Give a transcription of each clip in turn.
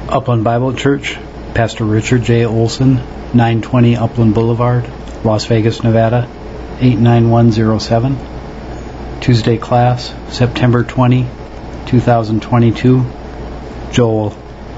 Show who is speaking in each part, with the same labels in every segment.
Speaker 1: Upland Bible Church, Pastor Richard J. Olson, 920 Upland Boulevard, Las Vegas, Nevada, 89107. Tuesday class, September 20, 2022. Joel.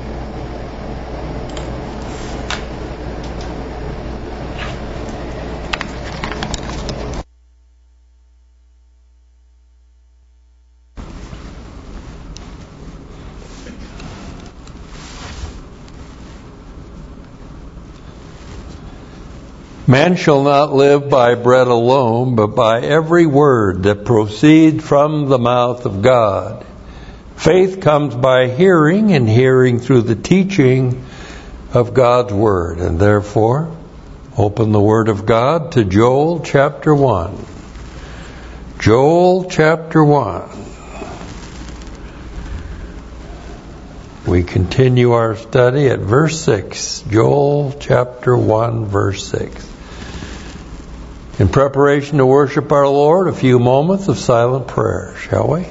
Speaker 2: Man shall not live by bread alone, but by every word that proceeds from the mouth of God. Faith comes by hearing, and hearing through the teaching of God's Word. And therefore, open the Word of God to Joel chapter 1. Joel chapter 1. We continue our study at verse 6. Joel chapter 1, verse 6. In preparation to worship our Lord, a few moments of silent prayer, shall we?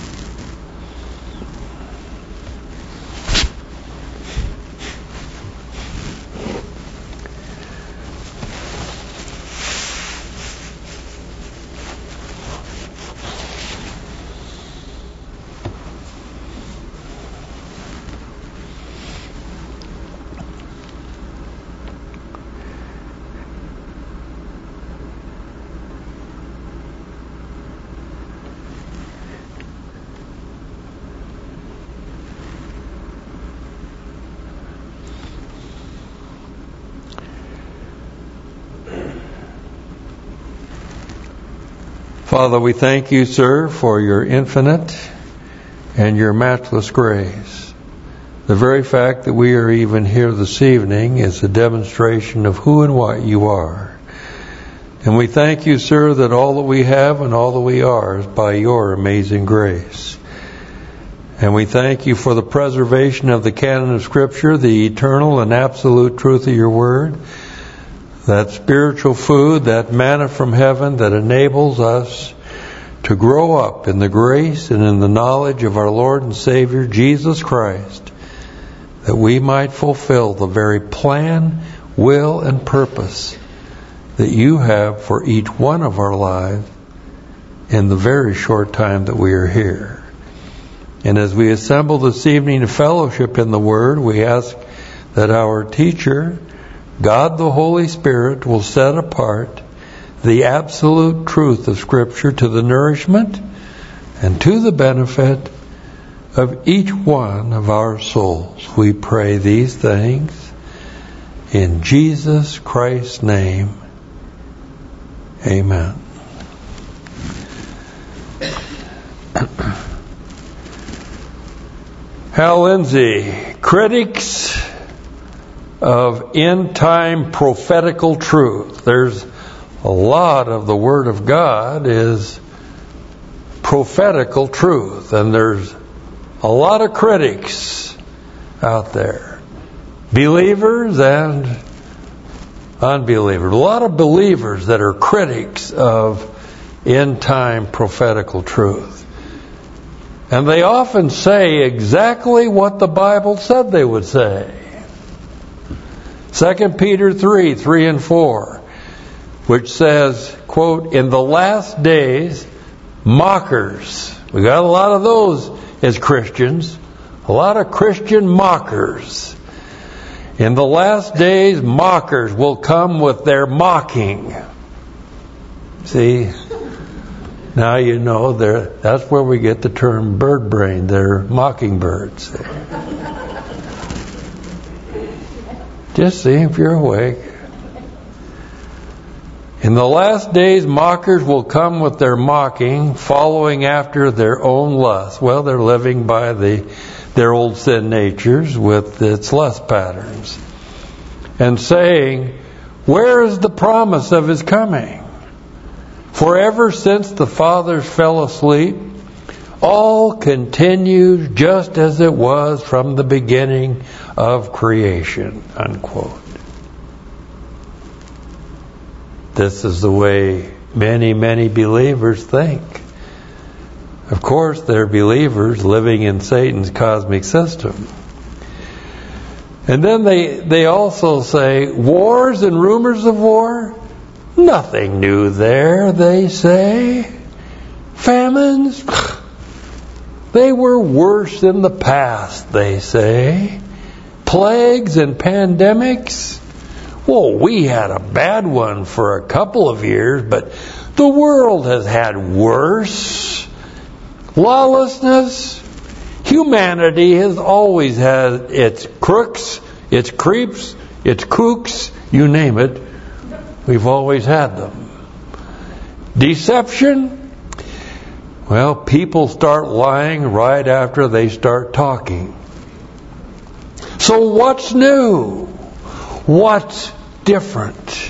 Speaker 2: Father, we thank you, sir, for your infinite and your matchless grace. The very fact that we are even here this evening is a demonstration of who and what you are. And we thank you, sir, that all that we have and all that we are is by your amazing grace. And we thank you for the preservation of the canon of Scripture, the eternal and absolute truth of your word, that spiritual food, that manna from heaven that enables us to grow up in the grace and in the knowledge of our Lord and Savior, Jesus Christ, that we might fulfill the very plan, will, and purpose that you have for each one of our lives in the very short time that we are here. And as we assemble this evening to fellowship in the Word, we ask that our teacher, God the Holy Spirit, will set apart the absolute truth of Scripture to the nourishment and to the benefit of each one of our souls. We pray these things in Jesus Christ's name. Amen. Hal Lindsey, critics of end-time prophetical truth. There's a lot of the Word of God is prophetical truth, and there's a lot of critics out there, believers and unbelievers. A lot of believers that are critics of end-time prophetical truth. And they often say exactly what the Bible said they would say. 2 Peter 3 and 4, which says, quote, in the last days, mockers. We got a lot of those as Christians. A lot of Christian mockers. In the last days, mockers will come with their mocking. See? Now you know that's where we get the term bird brain. They're mockingbirds. Just see if you're awake. In the last days, mockers will come with their mocking, following after their own lust. Well, they're living by their old sin natures with its lust patterns. And saying, where is the promise of his coming? For ever since the fathers fell asleep, all continues just as it was from the beginning of creation, unquote. This is the way many, many believers think. Of course, they're believers living in Satan's cosmic system. And then they also say, wars and rumors of war? Nothing new there, they say. Famines? They were worse in the past, they say. Plagues and pandemics? Well, we had a bad one for a couple of years, but the world has had worse. Lawlessness? Humanity has always had its crooks, its creeps, its kooks, you name it. We've always had them. Deception? Well, people start lying right after they start talking. So what's new? What's different?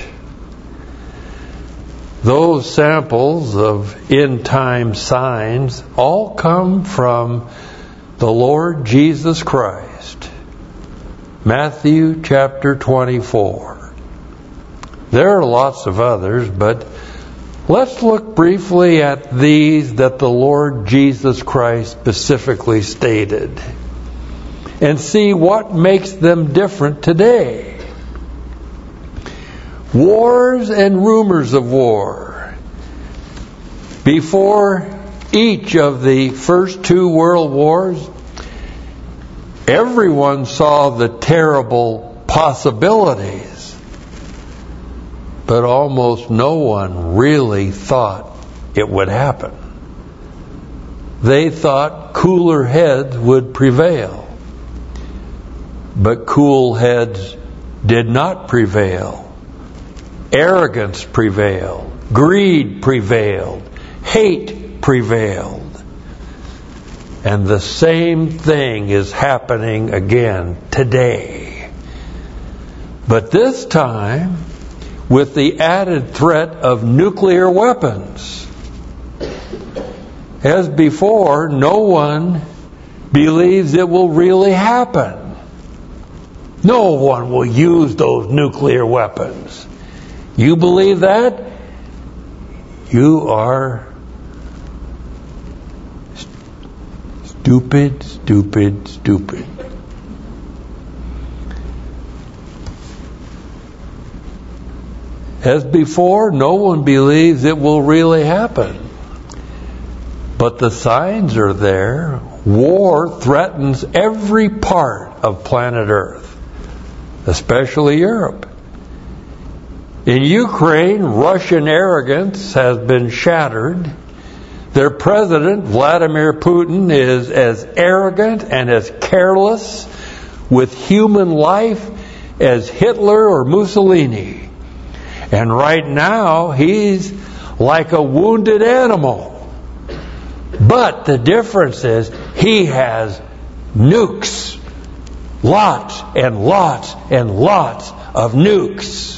Speaker 2: Those samples of end-time signs all come from the Lord Jesus Christ. Matthew chapter 24. There are lots of others, but let's look briefly at these that the Lord Jesus Christ specifically stated and see what makes them different today. Wars and rumors of war. Before each of the first two world wars, everyone saw the terrible possibilities, but almost no one really thought it would happen. They thought cooler heads would prevail, but cool heads did not prevail. Arrogance prevailed. Greed prevailed. Hate prevailed. And the same thing is happening again today. But this time, with the added threat of nuclear weapons. As before, no one believes it will really happen. No one will use those nuclear weapons. You believe that? You are stupid, stupid, stupid. As before, no one believes it will really happen. But the signs are there. War threatens every part of planet Earth, especially Europe. In Ukraine, Russian arrogance has been shattered. Their president, Vladimir Putin, is as arrogant and as careless with human life as Hitler or Mussolini. And right now, he's like a wounded animal. But the difference is, he has nukes. Lots and lots and lots of nukes.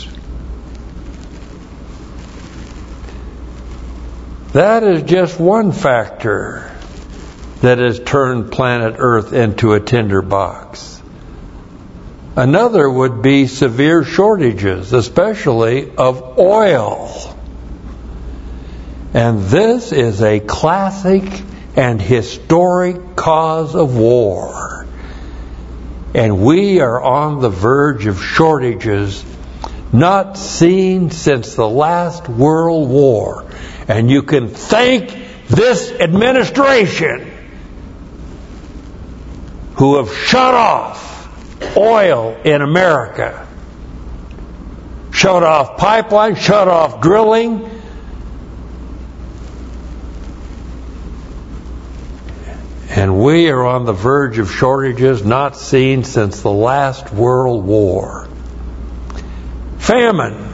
Speaker 2: That is just one factor that has turned planet Earth into a tinderbox. Another would be severe shortages, especially of oil. And this is a classic and historic cause of war. And we are on the verge of shortages not seen since the last World War. And you can thank this administration who have shut off oil in America. Shut off pipelines, shut off drilling. And we are on the verge of shortages not seen since the last World War. Famine.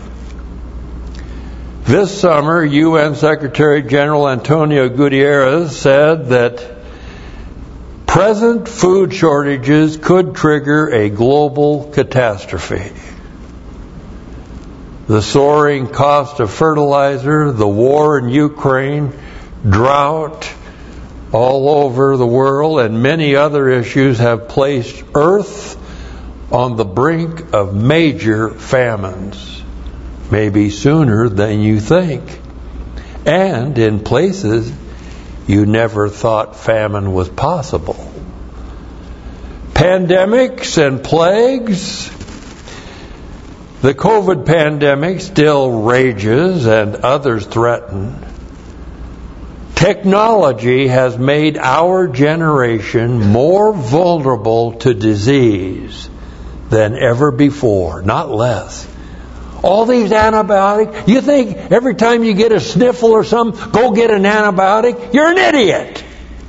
Speaker 2: This summer, UN Secretary General Antonio Guterres said that present food shortages could trigger a global catastrophe. The soaring cost of fertilizer, the war in Ukraine, drought all over the world, and many other issues have placed Earth on the brink of major famines. Maybe sooner than you think. And in places you never thought famine was possible. Pandemics and plagues. The COVID pandemic still rages and others threaten. Technology has made our generation more vulnerable to disease than ever before, not less. All these antibiotics, you think every time you get a sniffle or something, go get an antibiotic? You're an idiot.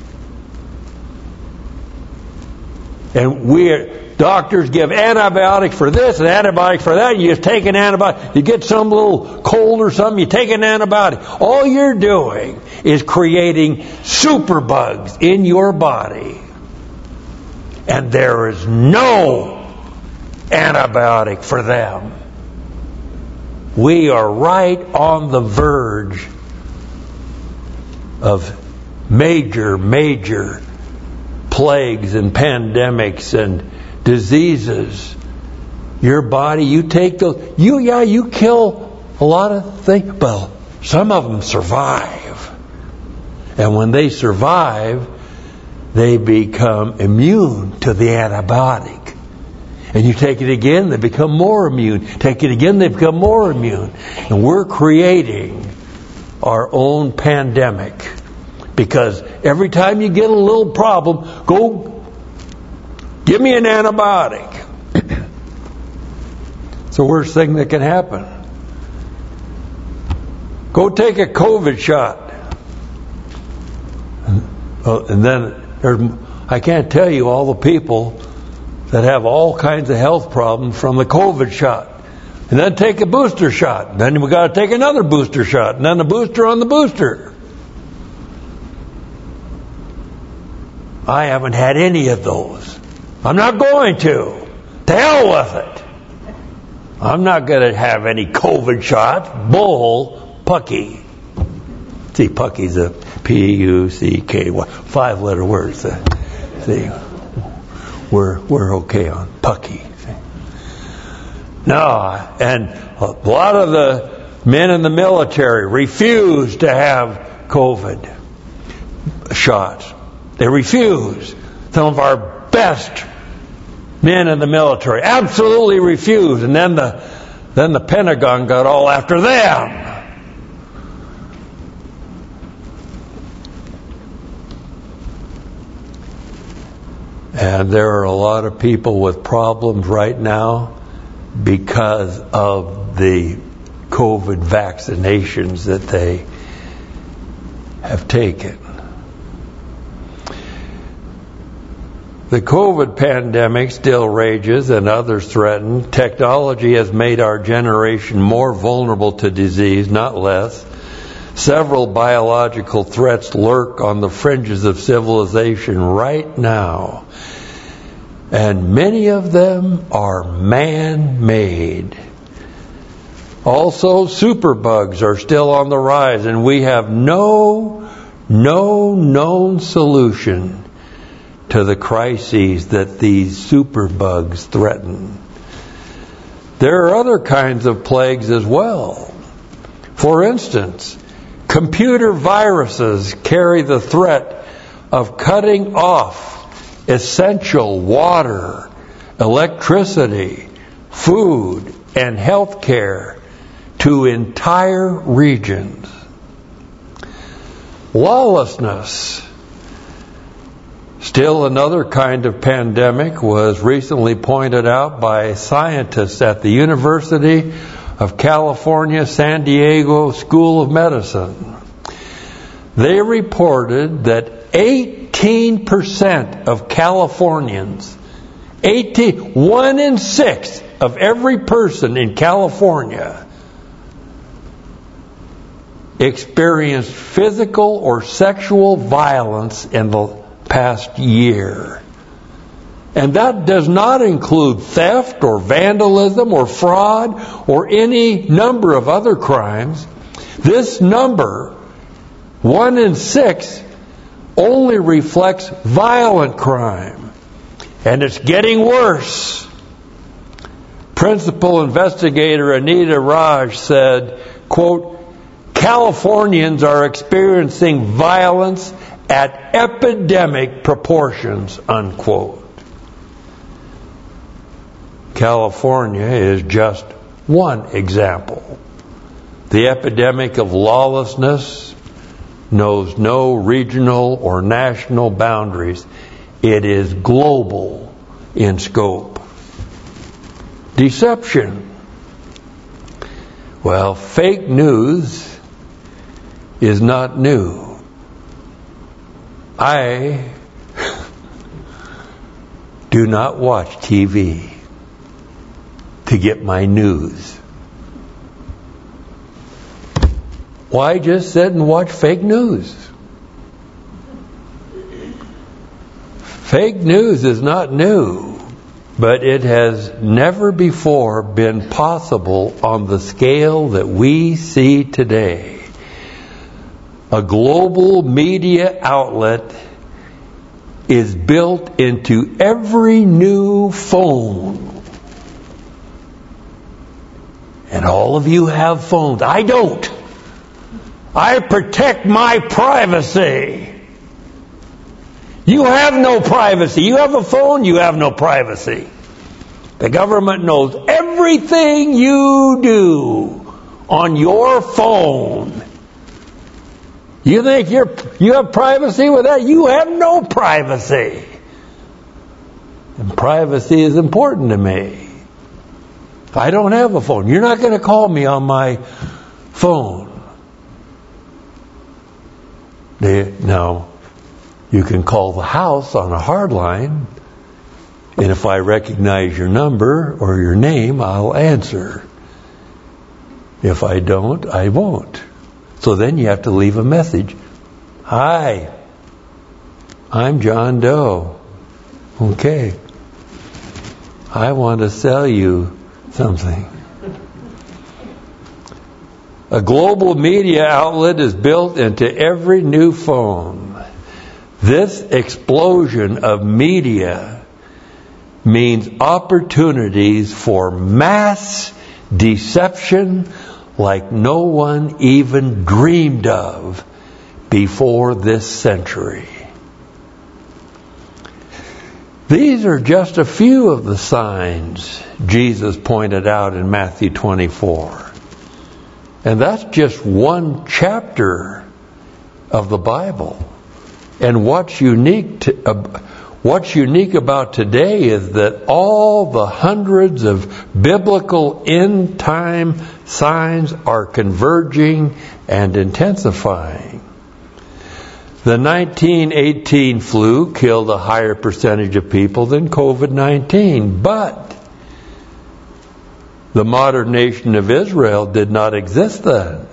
Speaker 2: And doctors give antibiotics for this and antibiotics for that. You just take an antibiotic. You get some little cold or something, you take an antibiotic. All you're doing is creating superbugs in your body. And there is no antibiotic for them. We are right on the verge of major plagues and pandemics and diseases. Your body, you take those, you kill a lot of things, but some of them survive. And when they survive, they become immune to the antibiotic. And you take it again, they become more immune. Take it again, they become more immune. And we're creating our own pandemic. Because every time you get a little problem, go give me an antibiotic. It's the worst thing that can happen. Go take a COVID shot. And then I can't tell you all the people that have all kinds of health problems from the COVID shot. And then take a booster shot. And then we got to take another booster shot. And then a booster on the booster. I haven't had any of those. I'm not going to. To hell with it. I'm not going to have any COVID shots. Bull pucky. See, pucky's a P-U-C-K, 5-letter word. See, we're okay on pucky. No, and a lot of the men in the military refuse to have COVID shots. They refuse. Some of our best men in the military absolutely refuse. And then the Pentagon got all after them. And there are a lot of people with problems right now because of the COVID vaccinations that they have taken. The COVID pandemic still rages and others threaten. Technology has made our generation more vulnerable to disease, not less. Several biological threats lurk on the fringes of civilization right now. And many of them are man-made. Also, superbugs are still on the rise, and we have no known solution to the crises that these superbugs threaten. There are other kinds of plagues as well. For instance, computer viruses carry the threat of cutting off essential water, electricity, food, and health care to entire regions. Lawlessness, still another kind of pandemic, was recently pointed out by scientists at the University of California, San Diego School of Medicine. They reported that 18% of Californians, 1 in 6 of every person in California experienced physical or sexual violence in the past year. And that does not include theft or vandalism or fraud or any number of other crimes. This number, 1 in 6, only reflects violent crime. And it's getting worse. Principal investigator Anita Raj said, quote, Californians are experiencing violence at epidemic proportions, unquote. California is just one example. The epidemic of lawlessness knows no regional or national boundaries. It is global in scope. Deception. Well, fake news is not new. I do not watch TV to get my news. Why just sit and watch fake news? Fake news is not new, but it has never before been possible on the scale that we see today. A global media outlet is built into every new phone. And all of you have phones. I don't. I protect my privacy. You have no privacy. You have a phone, you have no privacy. The government knows everything you do on your phone. You think you have privacy with that? You have no privacy. And privacy is important to me. I don't have a phone. You're not going to call me on my phone. Now, you can call the house on a hard line, and if I recognize your number or your name, I'll answer. If I don't, I won't. So then you have to leave a message. Hi, I'm John Doe. Okay. I want to sell you something. A global media outlet is built into every new phone. This explosion of media means opportunities for mass deception like no one even dreamed of before this century. These are just a few of the signs Jesus pointed out in Matthew 24. And that's just one chapter of the Bible. And what's unique about today is that all the hundreds of biblical end time signs are converging and intensifying. The 1918 flu killed a higher percentage of people than COVID-19, but the modern nation of Israel did not exist then.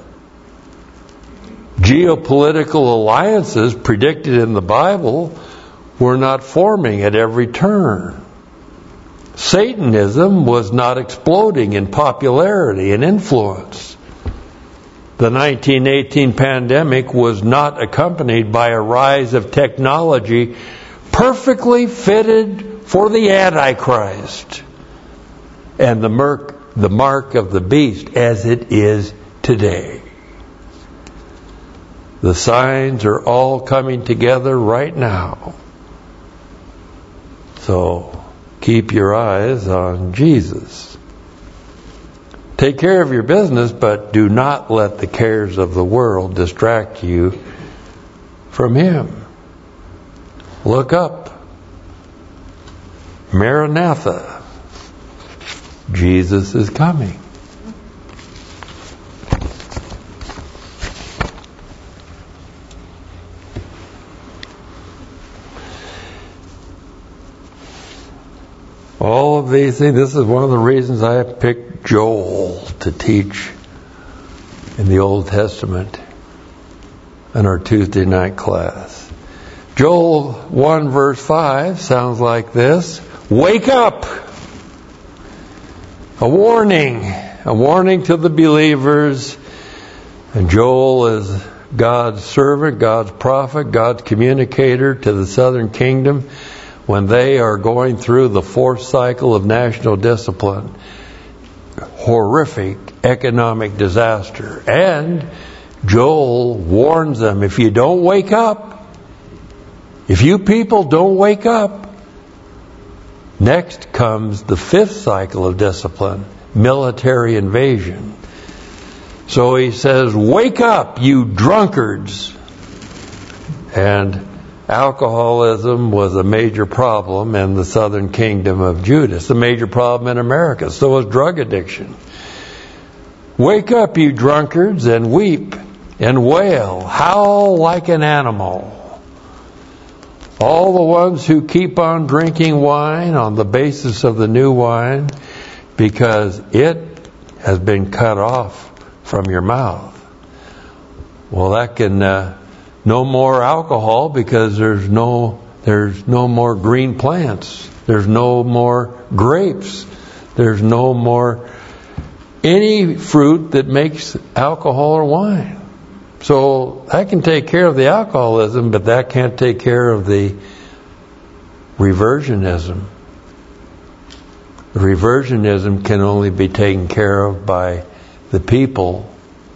Speaker 2: Geopolitical alliances predicted in the Bible were not forming at every turn. Satanism was not exploding in popularity and influence. The 1918 pandemic was not accompanied by a rise of technology perfectly fitted for the Antichrist and the mark of the beast as it is today. The signs are all coming together right now. So keep your eyes on Jesus. Take care of your business, but do not let the cares of the world distract you from Him. Look up. Maranatha. Jesus is coming. All of these things, this is one of the reasons I picked Joel to teach in the Old Testament in our Tuesday night class. Joel 1 verse 5 sounds like this. Wake up! A warning to the believers. And Joel is God's servant, God's prophet, God's communicator to the southern kingdom when they are going through the fourth cycle of national discipline. Horrific economic disaster. And Joel warns them, if you don't wake up, if you people don't wake up, Next comes the fifth cycle of discipline, military invasion. So he says, wake up, you drunkards. And alcoholism was a major problem in the southern kingdom of Judah. It's a major problem in America. So was drug addiction. Wake up, you drunkards, and weep and wail, howl like an animal. All the ones who keep on drinking wine on the basis of the new wine, because it has been cut off from your mouth. Well, that can no more alcohol, because there's no more green plants. There's no more grapes. There's no more any fruit that makes alcohol or wine. So that can take care of the alcoholism, but that can't take care of the reversionism. The reversionism can only be taken care of by the people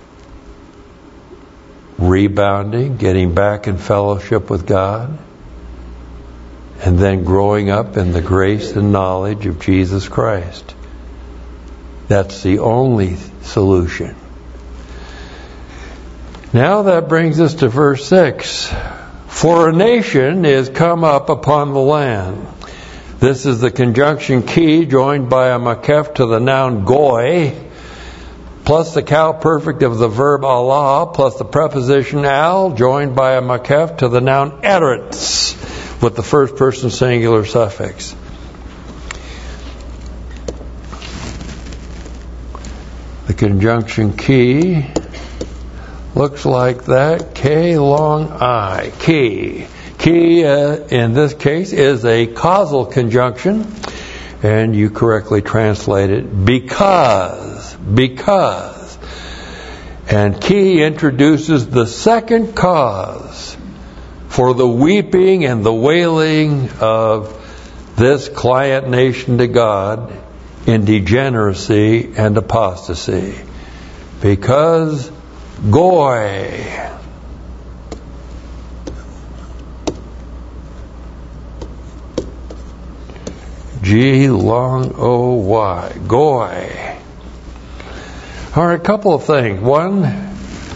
Speaker 2: rebounding, getting back in fellowship with God, and then growing up in the grace and knowledge of Jesus Christ. That's the only solution. Now that brings us to verse 6. For a nation is come up upon the land. This is the conjunction key joined by a makef to the noun goy, plus the cow perfect of the verb Allah, plus the preposition al, joined by a makef to the noun eretz, with the first person singular suffix. The conjunction key looks like that. K long I. Key. Key in this case is a causal conjunction, and you correctly translate it because. And key introduces the second cause for the weeping and the wailing of this client nation to God in degeneracy and apostasy. Because goy. G long O Y. Goy. All right, a couple of things. One,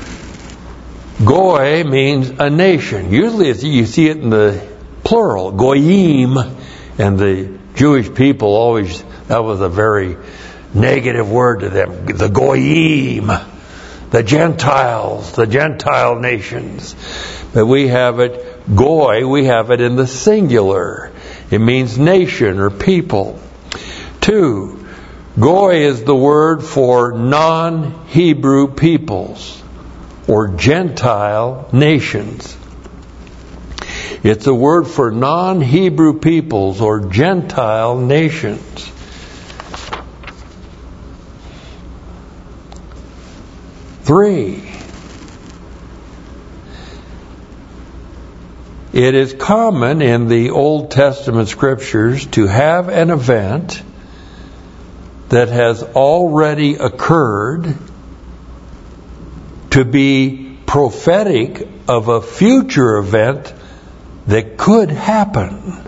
Speaker 2: goy means a nation. Usually you see it in the plural, goyim, and the Jewish people always, that was a very negative word to them. The goyim, the Gentiles, the Gentile nations. But we have it, goy, we have it in the singular. It means nation or people. 2, goy is the word for non-Hebrew peoples or Gentile nations. It's a word for non-Hebrew peoples or Gentile nations. Three, it is common in the Old Testament scriptures to have an event that has already occurred to be prophetic of a future event that could happen.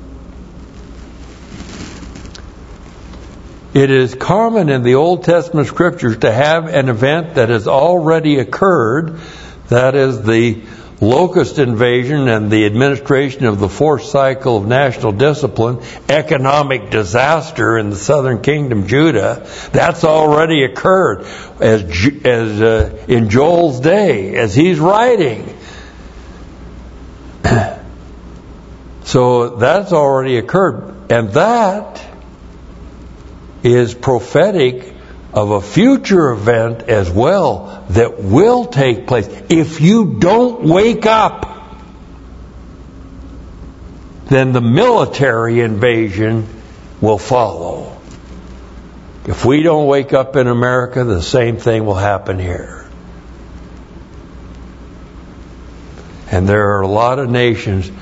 Speaker 2: It is common in the Old Testament scriptures to have an event that has already occurred, that is the locust invasion and the administration of the fourth cycle of national discipline, economic disaster in the southern kingdom, Judah. That's already occurred as in Joel's day, as he's writing. So that's already occurred. And that is prophetic of a future event as well that will take place. If you don't wake up, then the military invasion will follow. If we don't wake up in America, the same thing will happen here. And there are a lot of nations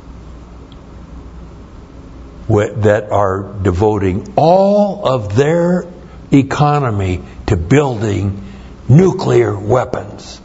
Speaker 2: that are devoting all of their economy to building nuclear weapons.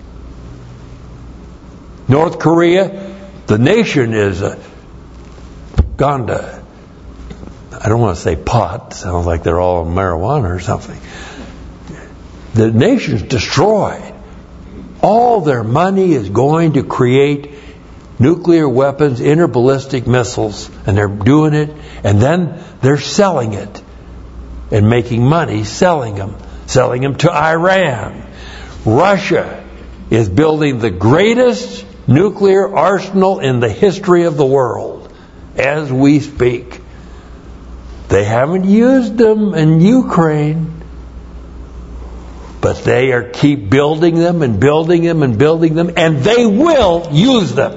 Speaker 2: North Korea, the nation is gone to I don't want to say pot. Sounds like they're all marijuana or something. The nation's destroyed. All their money is going to create nuclear weapons, interballistic missiles, and they're doing it, and then they're selling it and making money selling them to Iran. Russia is building the greatest nuclear arsenal in the history of the world as we speak. They haven't used them in Ukraine, but they are keep building them and building them and building them, and they will use them.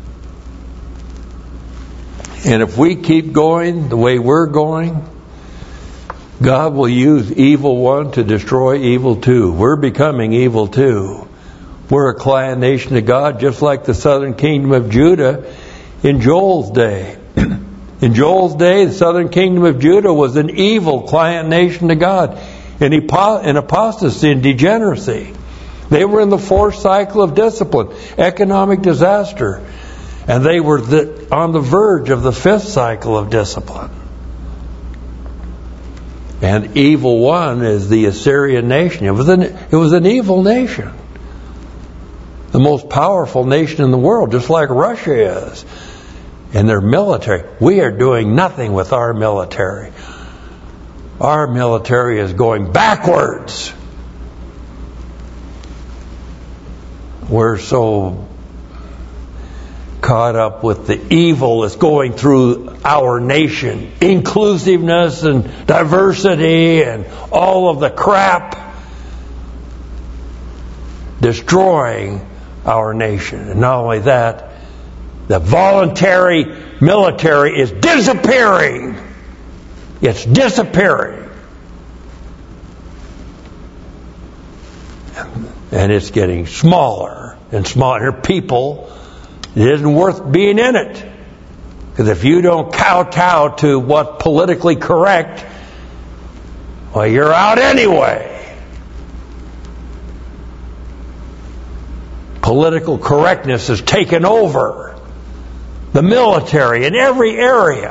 Speaker 2: And if we keep going the way we're going, God will use evil one to destroy evil two. We're becoming evil two. We're a client nation of God, just like the southern kingdom of Judah in Joel's day. In Joel's day, the southern kingdom of Judah was an evil client nation to God, in apostasy and degeneracy. They were in the fourth cycle of discipline, economic disaster, and they were on the verge of the fifth cycle of discipline. And evil one is the Assyrian nation. It was an evil nation, the most powerful nation in the world, just like Russia is. And their military, we are doing nothing with our military. Our military is going backwards. We're so caught up with the evil that's going through our nation. Inclusiveness and diversity and all of the crap destroying our nation. And not only that, the voluntary military is disappearing. It's disappearing. And it's getting smaller and smaller. People, it isn't worth being in it. Because if you don't kowtow to what's politically correct, well, you're out anyway. Political correctness has taken over the military in every area.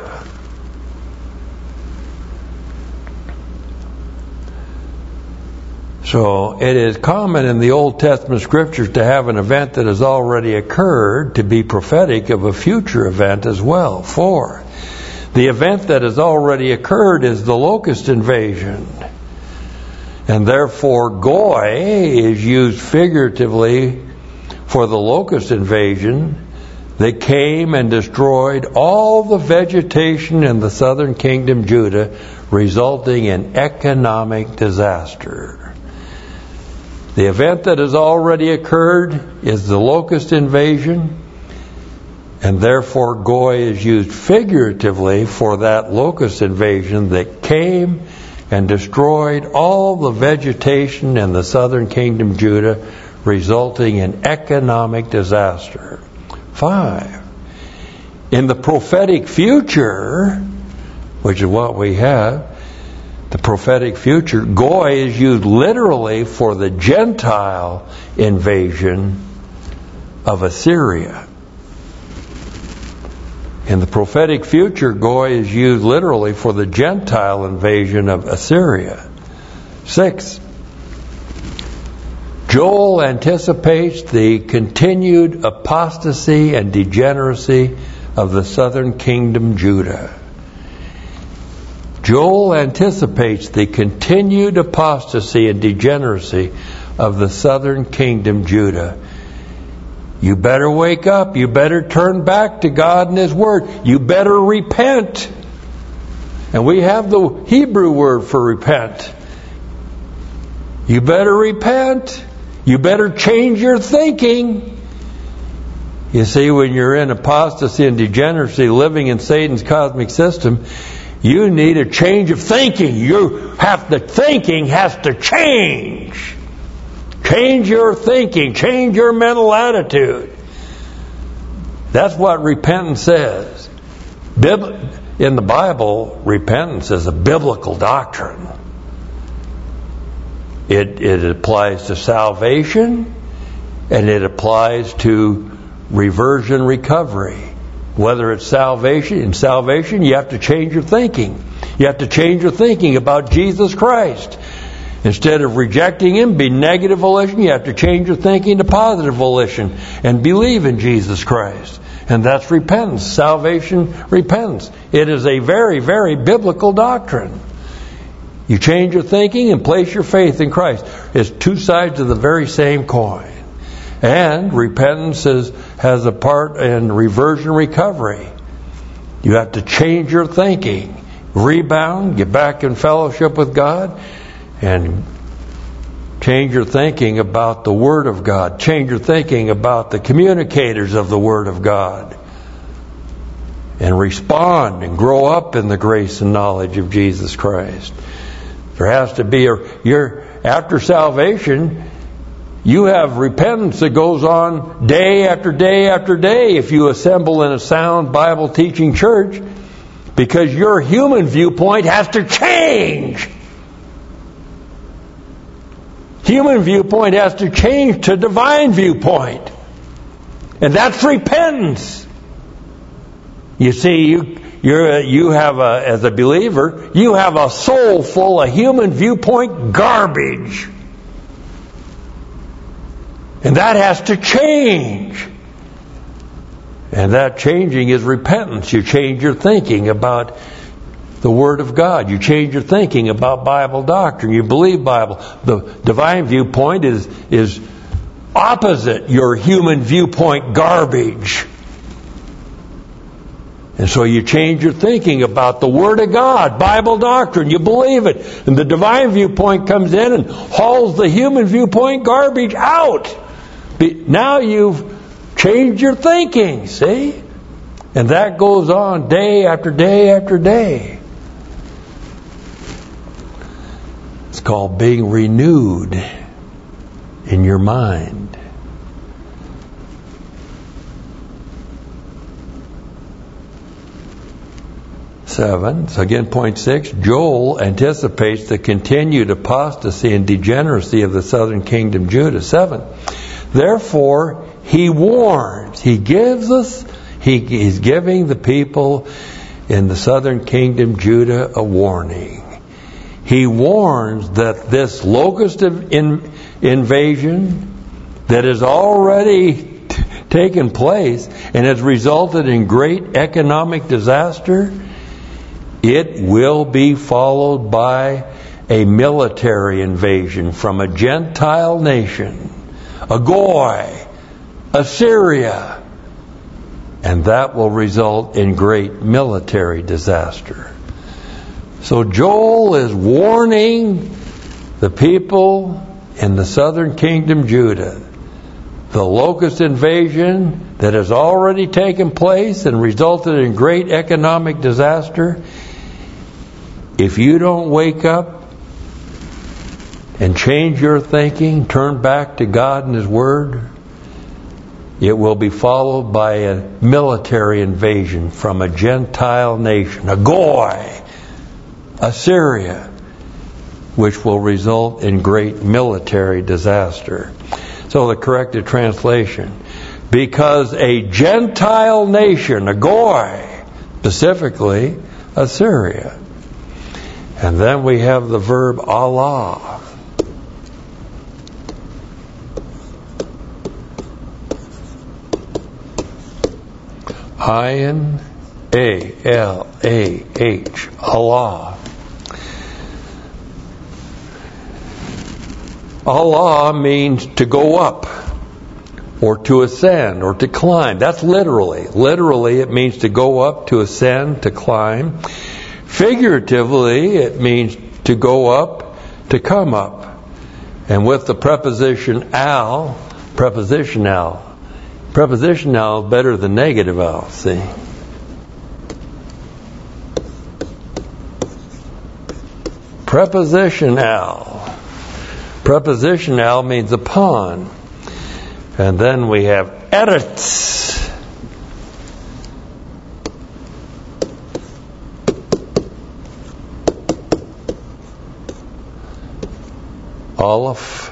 Speaker 2: So it is common in the Old Testament scriptures to have an event that has already occurred to be prophetic of a future event as well. 4. The event that has already occurred is the locust invasion. And therefore Goy is used figuratively for the locust invasion. They came and destroyed all the vegetation in the southern kingdom Judah, resulting in economic disaster. The event that has already occurred is the locust invasion, and therefore Goy is used figuratively for that locust invasion that came and destroyed all the vegetation in the southern kingdom Judah, resulting in economic disaster. 5. In the prophetic future, which is what we have, the prophetic future, Goy is used literally for the Gentile invasion of Assyria. In the prophetic future, Goy is used literally for the Gentile invasion of Assyria. 6. Joel anticipates the continued apostasy and degeneracy of the southern kingdom Judah. Joel anticipates the continued apostasy and degeneracy of the southern kingdom Judah. You better wake up. You better turn back to God and His Word. You better repent. And we have the Hebrew word for repent. You better repent. You better change your thinking. You see, when you're in apostasy and degeneracy, living in Satan's cosmic system, you need a change of thinking. Thinking has to change. Change your thinking. Change your mental attitude. That's what repentance says. In the Bible, repentance is a biblical doctrine. It applies to salvation, and it applies to reversion recovery. Whether it's salvation, in salvation you have to change your thinking. You have to change your thinking about Jesus Christ. Instead of rejecting Him, be negative volition, you have to change your thinking to positive volition and believe in Jesus Christ. And that's repentance. Salvation, repentance. It is a very, very biblical doctrine. You change your thinking and place your faith in Christ. It's two sides of the very same coin. And repentance has a part in reversion recovery. You have to change your thinking, rebound, get back in fellowship with God, and change your thinking about the Word of God. Change your thinking about the communicators of the Word of God. And respond and grow up in the grace and knowledge of Jesus Christ. There has to be after salvation, you have repentance that goes on day after day after day if you assemble in a sound Bible teaching church, because your human viewpoint has to change. Human viewpoint has to change to divine viewpoint. And that's repentance. You see, you have as a believer, you have a soul full of human viewpoint garbage. And that has to change. And that changing is repentance. You change your thinking about the Word of God. You change your thinking about Bible doctrine. You believe Bible. The divine viewpoint is opposite your human viewpoint garbage. And so you change your thinking about the Word of God, Bible doctrine. You believe it. And the divine viewpoint comes in and hauls the human viewpoint garbage out. Now you've changed your thinking, see? And that goes on day after day after day. It's called being renewed in your mind. So again, point 6, Joel anticipates the continued apostasy and degeneracy of the southern kingdom Judah. 7, therefore he warns, he's giving the people in the southern kingdom Judah a warning. He warns that this locust invasion that has already taken place and has resulted in great economic disaster, it will be followed by a military invasion from a Gentile nation, a Goy, Assyria, and that will result in great military disaster. So Joel is warning the people in the southern kingdom Judah, the locust invasion that has already taken place and resulted in great economic disaster. If you don't wake up and change your thinking, turn back to God and His Word, it will be followed by a military invasion from a Gentile nation, a Goy, Assyria, which will result in great military disaster. So the corrected translation, because a Gentile nation, a Goy, specifically Assyria. And then we have the verb Allah. I-N-A-L-A-H, Allah. Allah means to go up, or to ascend, or to climb. That's literally. Literally, it means to go up, to ascend, to climb. Figuratively, it means to go up, to come up. And with the preposition al, prepositional is better than negative al, see? Prepositional means upon. And then we have eretz. Aleph,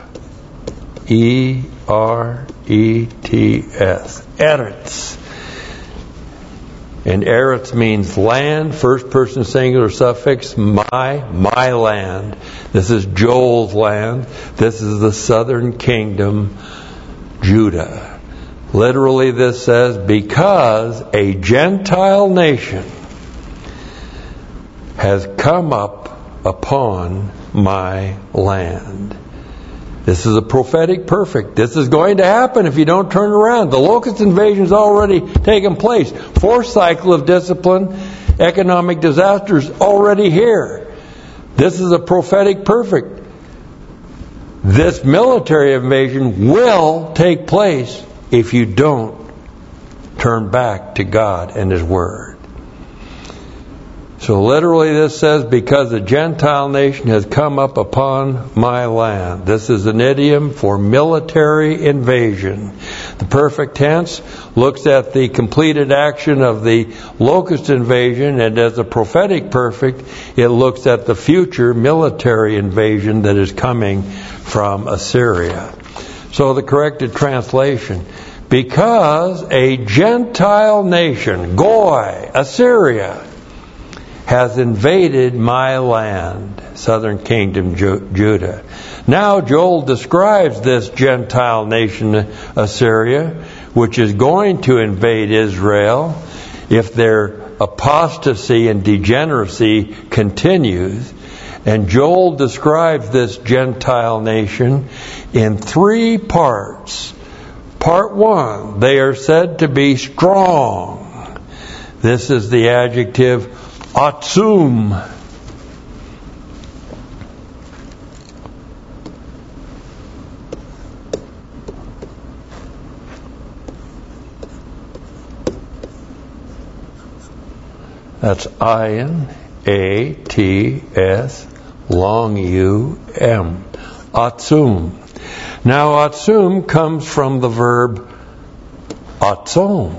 Speaker 2: E-R-E-T-S, eretz. And Eretz means land, first person singular suffix, my land. This is Joel's land. This is the southern kingdom, Judah. Literally this says, because a Gentile nation has come up upon my land. This is a prophetic perfect. This is going to happen if you don't turn around. The locust invasion has already taken place. Fourth cycle of discipline, economic disasters already here. This is a prophetic perfect. This military invasion will take place if you don't turn back to God and His Word. So literally this says, because a Gentile nation has come up upon my land. This is an idiom for military invasion. The perfect tense looks at the completed action of the locust invasion, and as a prophetic perfect, it looks at the future military invasion that is coming from Assyria. So the corrected translation, because a Gentile nation, Goy, Assyria, has invaded my land, southern kingdom Judah. Now Joel describes this Gentile nation, Assyria, which is going to invade Israel if their apostasy and degeneracy continues. And Joel describes this Gentile nation in 3 parts. Part 1, they are said to be strong. This is the adjective Atzum. That's I-N-A-T-S long U-M. Atzum. Now Atzum comes from the verb atzom.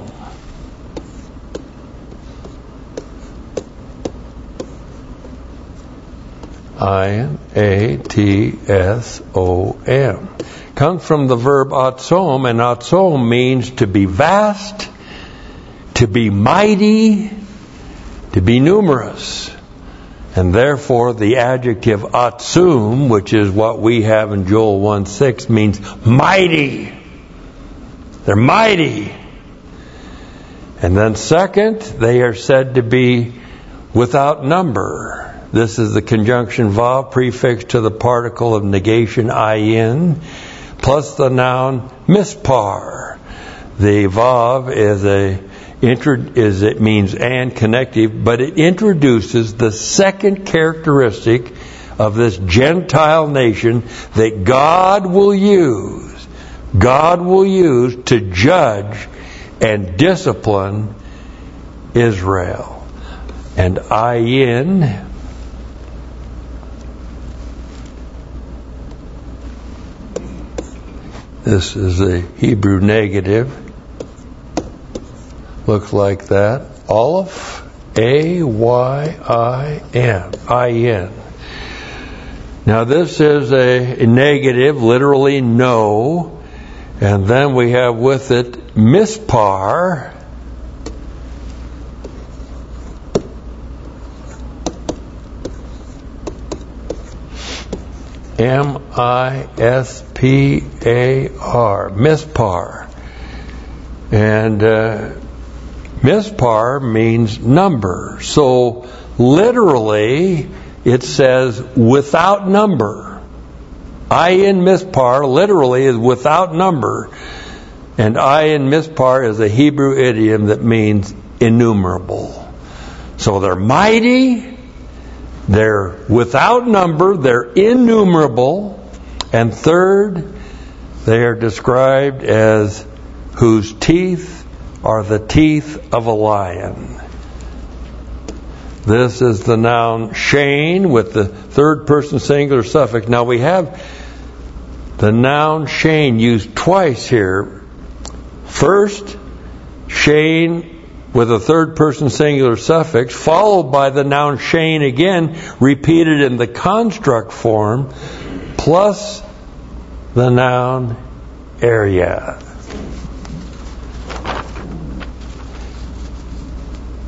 Speaker 2: I-N-A-T-S-O-M. Comes from the verb atzom, and atzom means to be vast, to be mighty, to be numerous. And therefore the adjective atzum, which is what we have in Joel 1:6, means mighty. They're mighty. And then second, they are said to be without number. This is the conjunction vav prefixed to the particle of negation in, plus the noun mispar. The vav it means and connective, but it introduces the second characteristic of this Gentile nation that God will use to judge and discipline Israel. And in, this is a Hebrew negative. Looks like that. Aleph, A-Y-I-N. I-N. Now this is a negative, literally no. And then we have with it mispar. M-I-S-P-A-R. Mispar. And mispar means number. So literally it says without number. Ayin mispar literally is without number. And ayin mispar is a Hebrew idiom that means innumerable. So they're mighty. They're without number, they're innumerable, and third, they are described as whose teeth are the teeth of a lion. This is the noun shane with the third person singular suffix. Now we have the noun shane used twice here. First, shane with a third person singular suffix, followed by the noun shane again, repeated in the construct form, plus the noun area.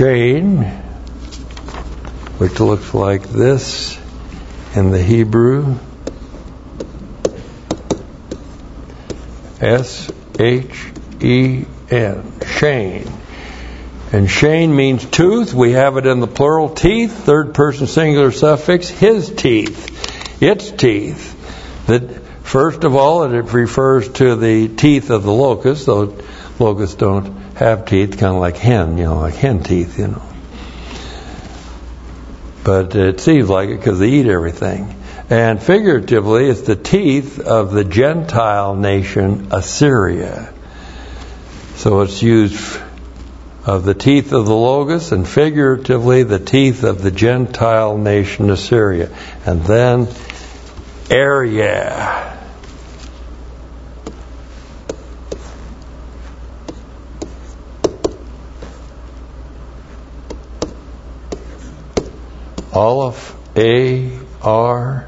Speaker 2: Shane, which looks like this in the Hebrew. S-H-E-N, Shane. And Shane means tooth. We have it in the plural, teeth, third person singular suffix, his teeth, its teeth. That first of all, it refers to the teeth of the locust, though locusts don't have teeth, kind of like hen, like hen teeth, But it seems like it because they eat everything. And figuratively, it's the teeth of the Gentile nation Assyria. So it's used of the teeth of the locust, and figuratively the teeth of the Gentile nation Assyria. And then Aryeh. Aleph, A-R-Y-E-H.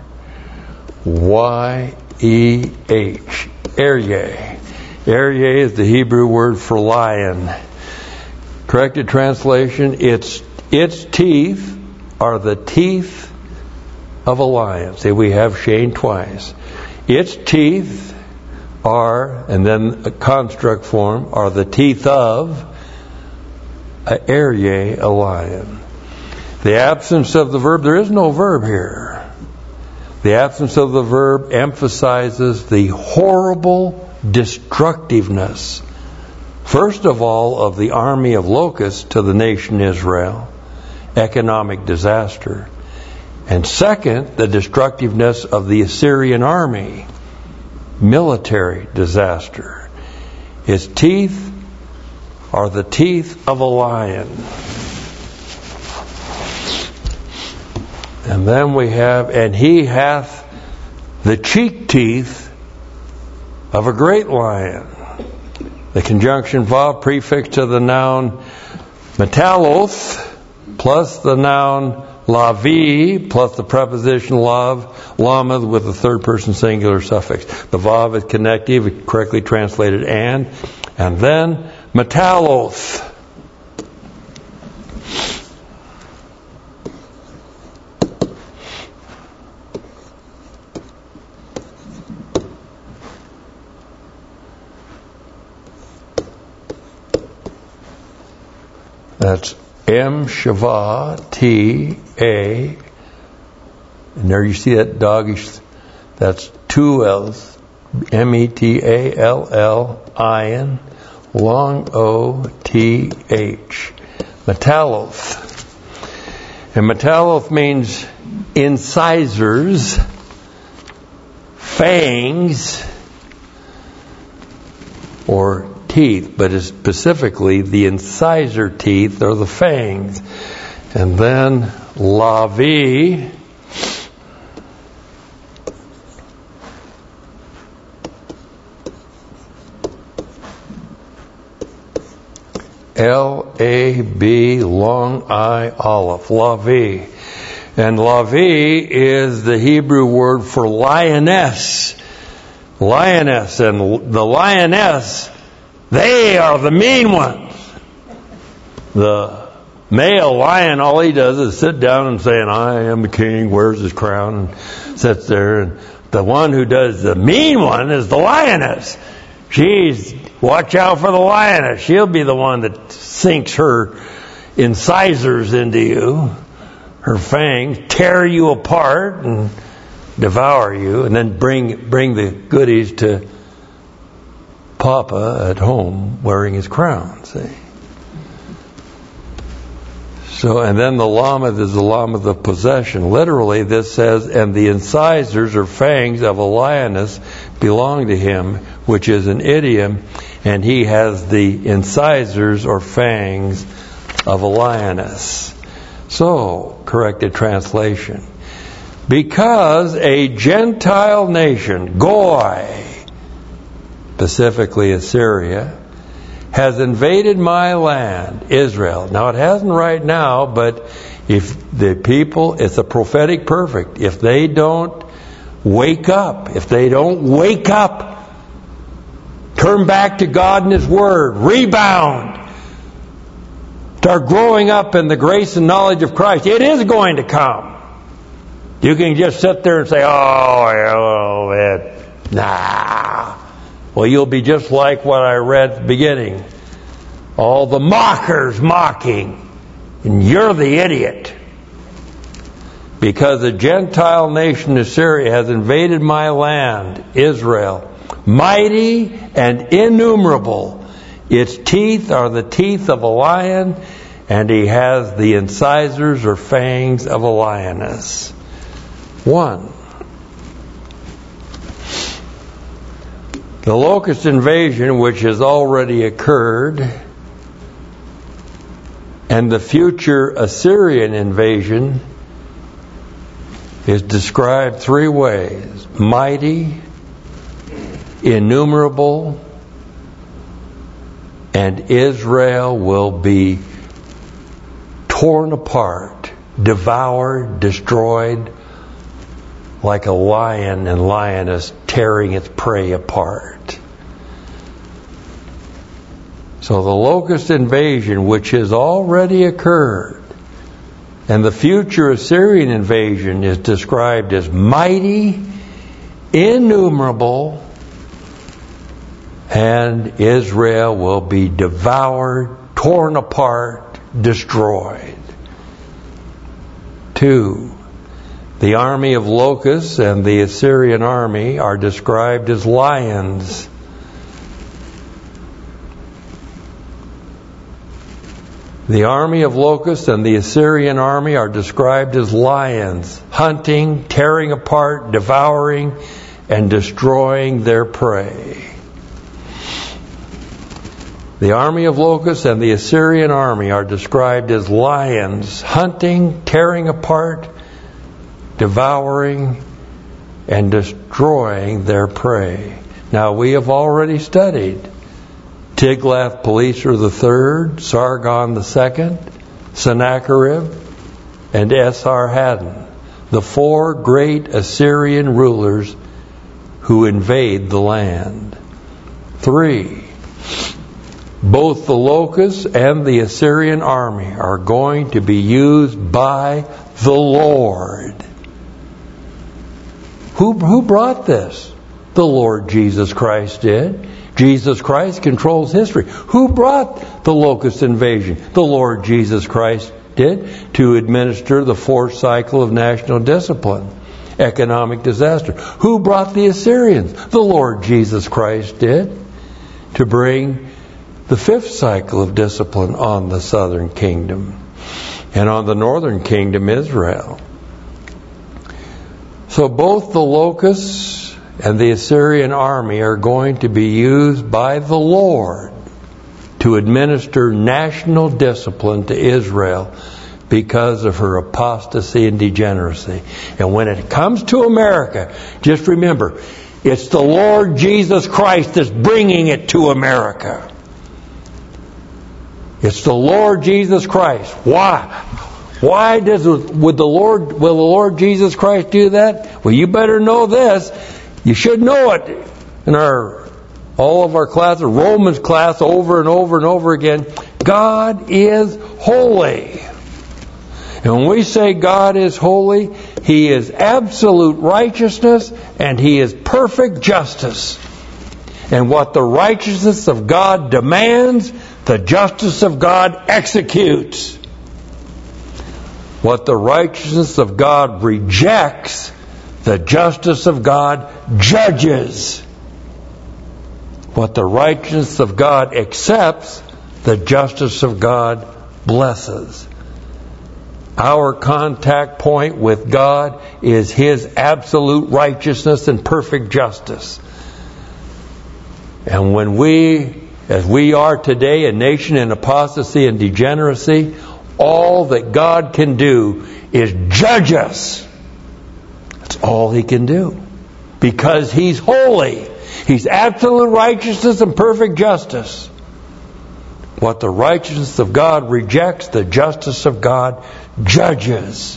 Speaker 2: Aryeh. Aryeh is the Hebrew word for lion. Corrected translation, its teeth are the teeth of a lion. See, we have Shane twice. Its teeth are, and then a construct form, are the teeth of a Aryeh, a lion. The absence of the verb, there is no verb here. The absence of the verb emphasizes the horrible destructiveness, first of all, of the army of locusts to the nation Israel, economic disaster. And second, the destructiveness of the Assyrian army, military disaster. Its teeth are the teeth of a lion. And then we have, and he hath the cheek teeth of a great lion. The conjunction vav prefix to the noun metalloth plus the noun lavi plus the preposition lav, lameth with the third person singular suffix. The vav is connective, correctly translated and then metalloth. That's M-Shavah, T-A. And there you see that doggish, that's two L's. M-E-T-A-L-L-I-N, long O-T-H. Metalloth. And metalloth means incisors, fangs, or teeth, but it's specifically the incisor teeth or the fangs. And then lavi, L-A-B, long I, Aleph, lavi. And lavi is the Hebrew word for lioness. Lioness, and the lioness, they are the mean ones. The male lion, all he does is sit down and saying, I am the king, wears his crown, and sits there. And the one who does the mean one is the lioness. Watch out for the lioness. She'll be the one that sinks her incisors into you, her fangs, tear you apart and devour you, and then bring the goodies to Papa at home wearing his crown, see. So, and then the lameth is the lameth of possession. Literally, this says, and the incisors or fangs of a lioness belong to him, which is an idiom, and he has the incisors or fangs of a lioness. So, corrected translation. Because a Gentile nation, Goy, specifically Assyria, has invaded my land, Israel. Now it hasn't right now, but if the people, it's a prophetic perfect. If they don't wake up, turn back to God and His Word, rebound, Start growing up in the grace and knowledge of Christ. It is going to come. You can just sit there and say, nah. Well, you'll be just like what I read at the beginning. All the mockers mocking. And you're the idiot. Because the Gentile nation Assyria has invaded my land, Israel, mighty and innumerable. Its teeth are the teeth of a lion, and he has the incisors or fangs of a lioness. 1. The locust invasion, which has already occurred, and the future Assyrian invasion is described 3 ways: mighty, innumerable, and Israel will be torn apart, devoured, destroyed, like a lion and lioness tearing its prey apart. So the locust invasion, which has already occurred, and the future Assyrian invasion is described as mighty, innumerable, and Israel will be devoured, torn apart, destroyed. 2. The army of locusts and the Assyrian army are described as lions. The army of locusts and the Assyrian army are described as lions, hunting, tearing apart, devouring, and destroying their prey. The army of locusts and the Assyrian army are described as lions, hunting, tearing apart, devouring, and destroying their prey. Now, we have already studied Tiglath-Pileser III, Sargon II, Sennacherib, and Esarhaddon, the 4 great Assyrian rulers who invade the land. 3. Both the locusts and the Assyrian army are going to be used by the Lord. Who brought this? The Lord Jesus Christ did. Jesus Christ controls history. Who brought the locust invasion? The Lord Jesus Christ did, to administer the 4th cycle of national discipline, economic disaster. Who brought the Assyrians? The Lord Jesus Christ did, to bring the 5th cycle of discipline on the southern kingdom and on the northern kingdom, Israel. So both the locusts and the Assyrian army are going to be used by the Lord to administer national discipline to Israel because of her apostasy and degeneracy. And when it comes to America, just remember, it's the Lord Jesus Christ that's bringing it to America. It's the Lord Jesus Christ. Why? Will the Lord Jesus Christ do that? Well, you better know this. You should know it in all of our classes, Romans class, over and over and over again. God is holy. And when we say God is holy, He is absolute righteousness and He is perfect justice. And what the righteousness of God demands, the justice of God executes. What the righteousness of God rejects, the justice of God judges. What the righteousness of God accepts, the justice of God blesses. Our contact point with God is His absolute righteousness and perfect justice. And when as we are today, a nation in apostasy and degeneracy, all that God can do is judge us. That's all He can do. Because He's holy. He's absolute righteousness and perfect justice. What the righteousness of God rejects, the justice of God judges.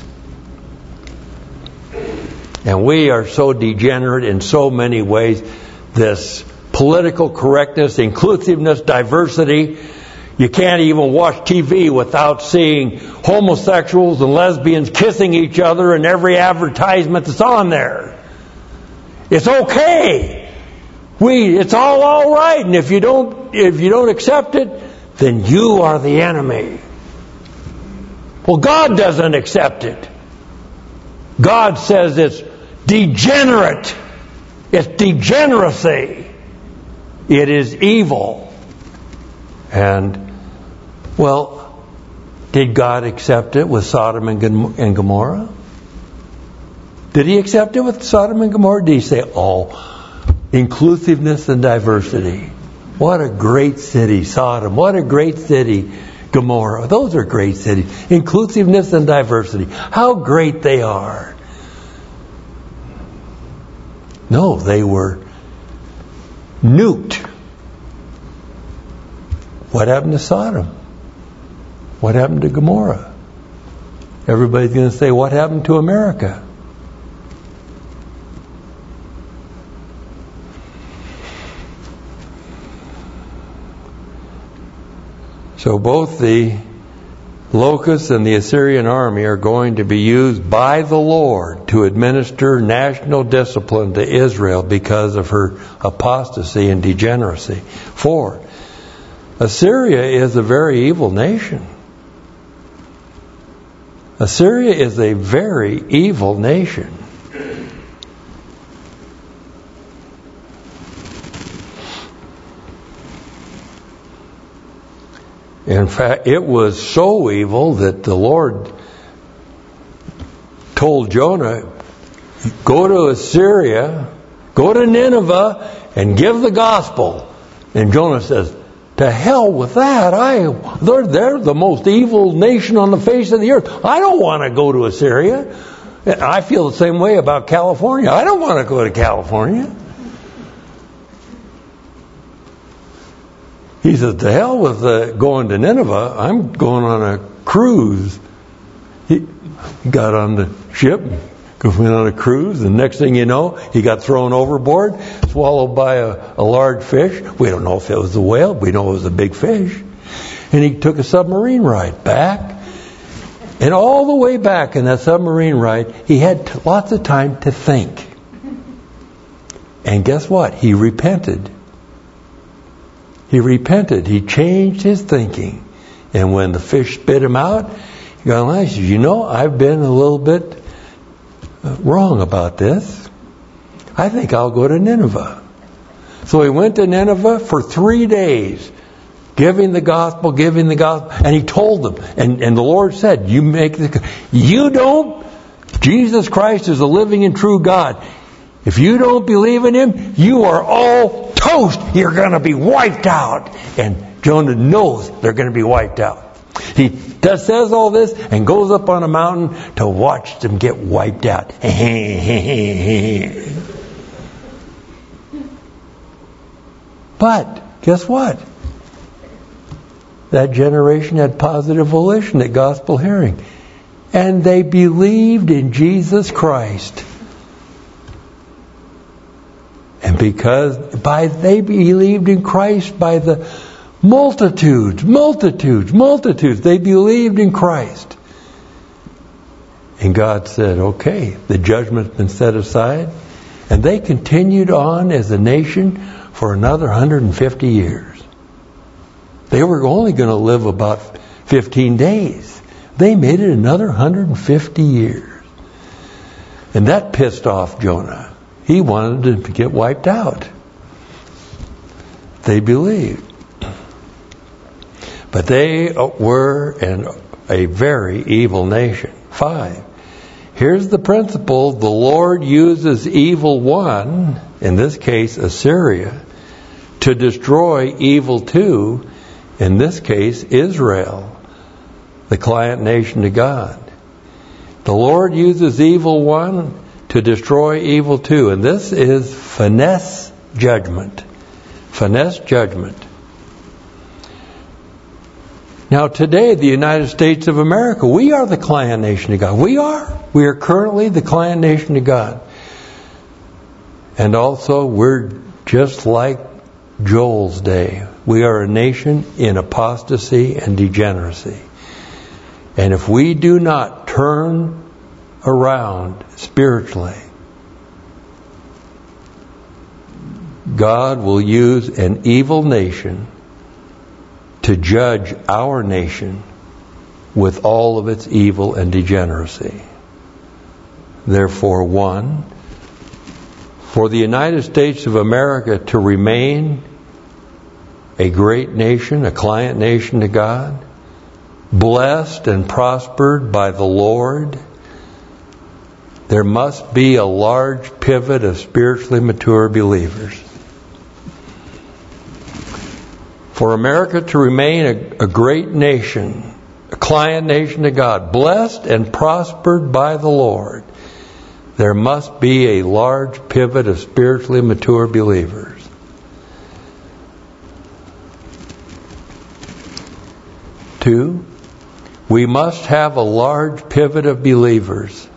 Speaker 2: And we are so degenerate in so many ways. This political correctness, inclusiveness, diversity, You can't even watch TV without seeing homosexuals and lesbians kissing each other in every advertisement that's on there. It's okay. It's all right. And if you don't accept it, then you are the enemy. Well, God doesn't accept it. God says it's degenerate. It's degeneracy. It is evil. And, well, did God accept it with Sodom and Gomorrah? Did He accept it with Sodom and Gomorrah? Did He say, inclusiveness and diversity? What a great city, Sodom. What a great city, Gomorrah. Those are great cities. Inclusiveness and diversity. How great they are. No, they were nuked. What happened to Sodom? What happened to Gomorrah? Everybody's going to say, what happened to America? So both the locusts and the Assyrian army are going to be used by the Lord to administer national discipline to Israel because of her apostasy and degeneracy. 4. Assyria is a very evil nation. Assyria is a very evil nation. In fact, it was so evil that the Lord told Jonah, go to Assyria, go to Nineveh, and give the gospel. And Jonah says, to hell with that. They're the most evil nation on the face of the earth. I don't want to go to Assyria. I feel the same way about California. I don't want to go to California. He says, to hell with going to Nineveh. I'm going on a cruise. He got on the ship, went on a cruise, and next thing you know, he got thrown overboard, swallowed by a large fish. We don't know if it was a whale. We know it was a big fish. And he took a submarine ride back. And all the way back in that submarine ride, he had lots of time to think. And guess what? He repented. He repented. He changed his thinking. And when the fish spit him out, he realized, I've been a little bit wrong about this. I think I'll go to Nineveh. So he went to Nineveh for 3 days, giving the gospel, and he told them, and the Lord said, Jesus Christ is a living and true God. If you don't believe in Him, you are all toast. You're going to be wiped out. And Jonah knows they're going to be wiped out. He says all this and goes up on a mountain to watch them get wiped out. But guess what? That generation had positive volition at gospel hearing. And they believed in Jesus Christ. And because they believed in Christ by the multitudes, they believed in Christ. And God said, okay, the judgment's been set aside. And they continued on as a nation for another 150 years. They were only going to live about 15 days. They made it another 150 years. And that pissed off Jonah. He wanted them to get wiped out. They believed. But they were a very evil nation. 5. Here's the principle. The Lord uses evil one, in this case Assyria, to destroy evil two, in this case Israel, the client nation to God. The Lord uses evil one to destroy evil two. And this is finesse judgment. Finesse judgment. Now today, the United States of America, we are the client nation of God. We are. We are currently the client nation of God. And also, we're just like Joel's day. we are a nation in apostasy and degeneracy. And if we do not turn around spiritually, God will use an evil nation to judge our nation with all of its evil and degeneracy. Therefore, 1, for the United States of America to remain a great nation, a client nation to God, blessed and prospered by the Lord, there must be a large pivot of spiritually mature believers. For America to remain a great nation, a client nation to God, blessed and prospered by the Lord, there must be a large pivot of spiritually mature believers. 2, we must have a large pivot of believers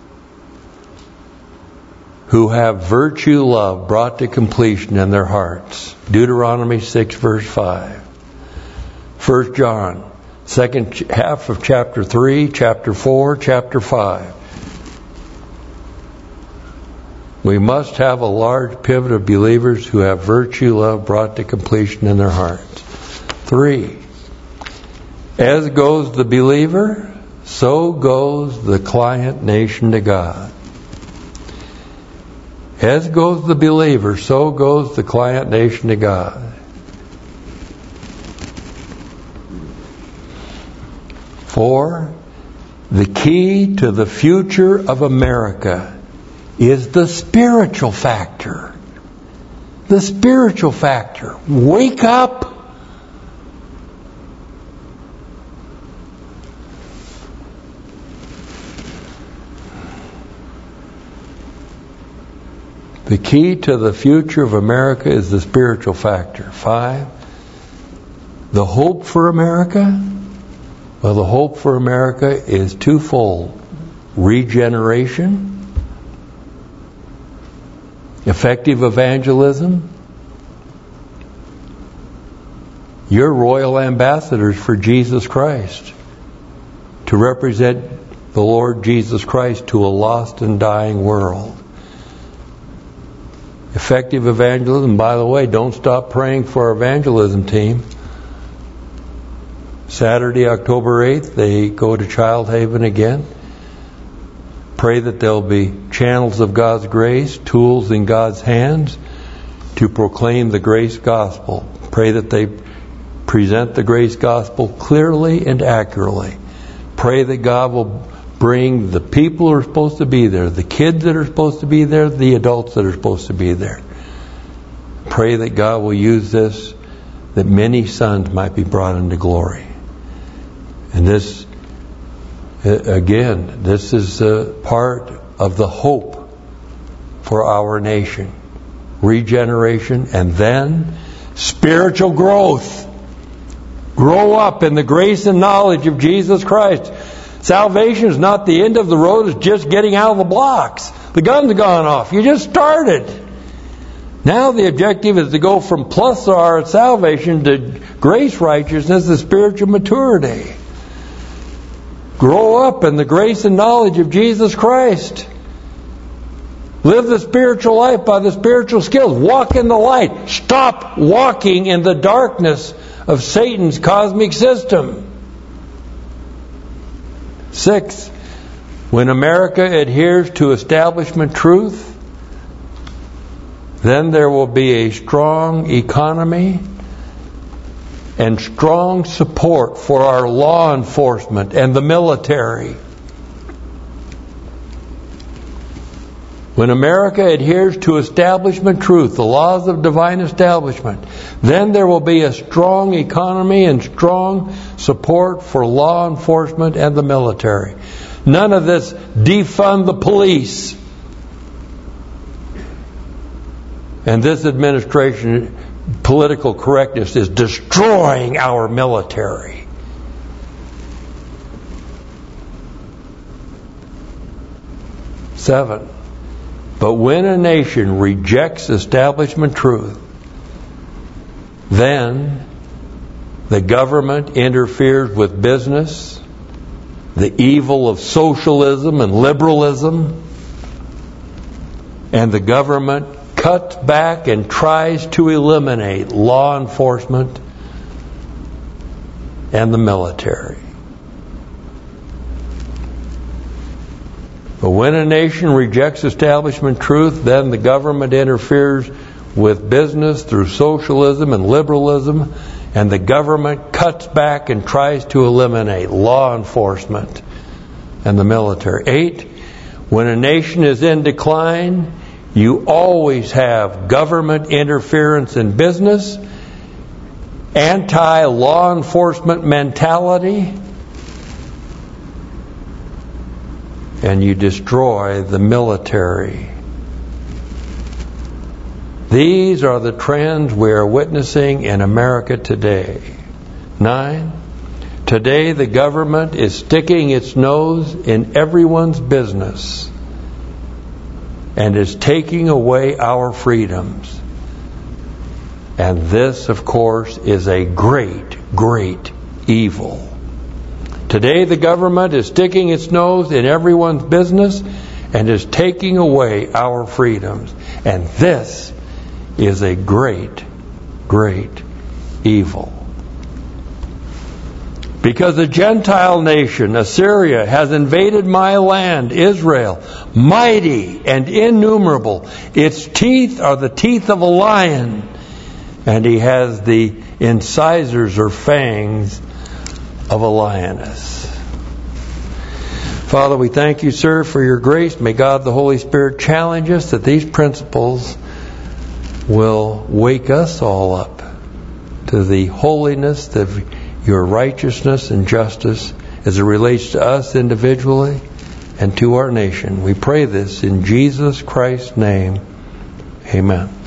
Speaker 2: who have virtue love brought to completion in their hearts. Deuteronomy 6 verse 5. 1 John, second half of chapter 3, chapter 4, chapter 5. We must have a large pivot of believers who have virtue love brought to completion in their hearts. 3, as goes the believer, so goes the client nation to God. As goes the believer, so goes the client nation to God. 4, the key to the future of America is the spiritual factor. The spiritual factor. Wake up. The key to the future of America is the spiritual factor. 5, the hope for America. Well, the hope for America is twofold. Regeneration, effective evangelism. You're royal ambassadors for Jesus Christ to represent the Lord Jesus Christ to a lost and dying world. Effective evangelism. By the way, don't stop praying for our evangelism team. Saturday, October 8th, they go to Child Haven again. Pray that there'll be channels of God's grace, tools in God's hands to proclaim the grace gospel. Pray that they present the grace gospel clearly and accurately. Pray that God will bring the people who are supposed to be there, the kids that are supposed to be there, the adults that are supposed to be there. Pray that God will use this, that many sons might be brought into glory. And this, again, this is part of the hope for our nation. Regeneration and then spiritual growth. Grow up in the grace and knowledge of Jesus Christ. Salvation is not the end of the road, it's just getting out of the blocks. The gun's gone off. You just started. Now the objective is to go from plus our salvation to grace righteousness and spiritual maturity. Grow up in the grace and knowledge of Jesus Christ. Live the spiritual life by the spiritual skills. Walk in the light. Stop walking in the darkness of Satan's cosmic system. 6, when America adheres to establishment truth, then there will be a strong economy and strong support for our law enforcement and the military. When America adheres to establishment truth, the laws of divine establishment, then there will be a strong economy and strong support for law enforcement and the military. None of this defund the police. And this administration, political correctness is destroying our military. Seven, but when a nation rejects establishment truth, then the government interferes with business, the evil of socialism and liberalism, and the government cuts back and tries to eliminate law enforcement and the military. But when a nation rejects establishment truth, then the government interferes with business through socialism and liberalism, and the government cuts back and tries to eliminate law enforcement and the military. 8, when a nation is in decline, you always have government interference in business, anti-law enforcement mentality, and you destroy the military. These are the trends we are witnessing in America today. 9, today the government is sticking its nose in everyone's business and is taking away our freedoms. And this, of course, is a great, great evil. Today the government is sticking its nose in everyone's business and is taking away our freedoms. And this is a great, great evil. Because a Gentile nation, Assyria, has invaded my land, Israel, mighty and innumerable. Its teeth are the teeth of a lion, and he has the incisors or fangs of a lioness. Father, we thank you, sir, for your grace. May God the Holy Spirit challenge us that these principles will wake us all up to the holiness of your righteousness and justice as it relates to us individually and to our nation. We pray this in Jesus Christ's name. Amen.